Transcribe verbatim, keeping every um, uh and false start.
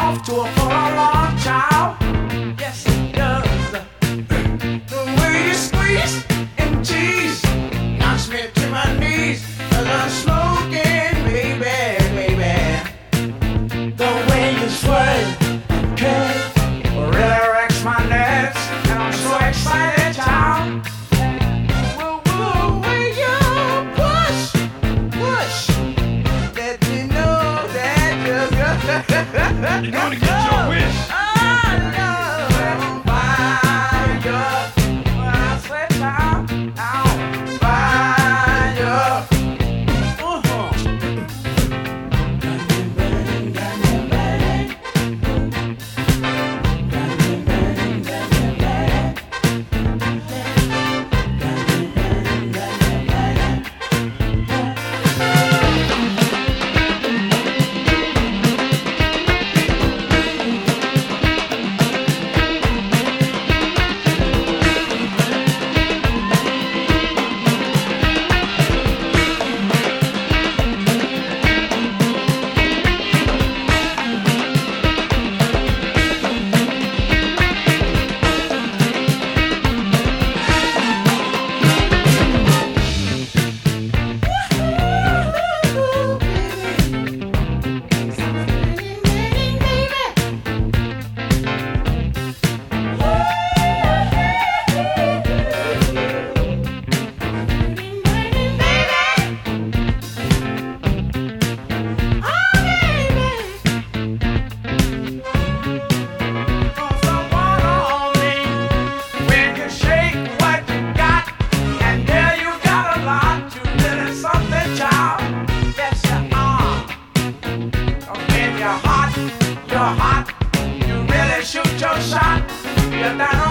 off to a full alarm, child. Yes, it does. The way you squeeze and tease knocks me to my knees as I'm smoking, baby, baby. The way you sway, okay, really wrecks my nerves, and I'm so excited, child. Whoa, whoa, way you push, push, let me know that you're good. You're gonna get your wish. I know I'm fire. When I say child, I'm fire. Uh-huh. You're hot, you really shoot your shot. You're down